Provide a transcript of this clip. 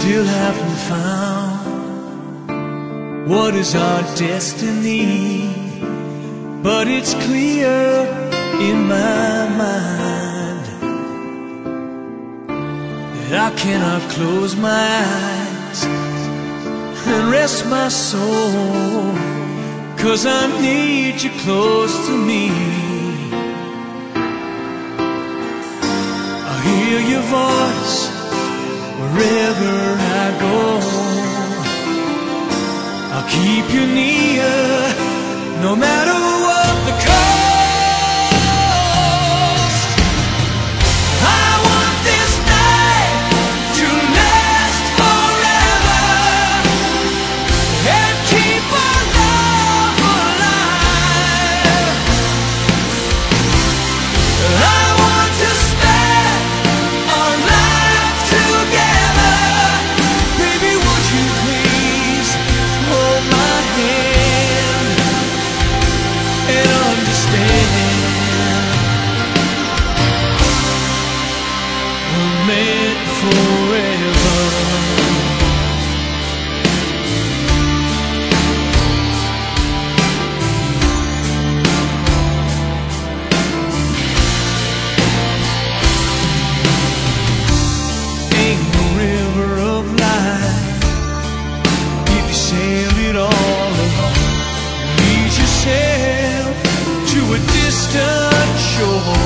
still haven't found what is our destiny, but it's clear in my mind that I cannot close my eyes and rest my soul, 'cause I need you close to me. I hear your voice wherever I go. I'll keep you near, no matter what the cost. I want this night to last forever and keep our love alive. I want to spend our life together. Baby, would you please hold my hand and understand we're meant forever. Ain't no river of life if you sail it all alone. Lead yourself to a distant shore.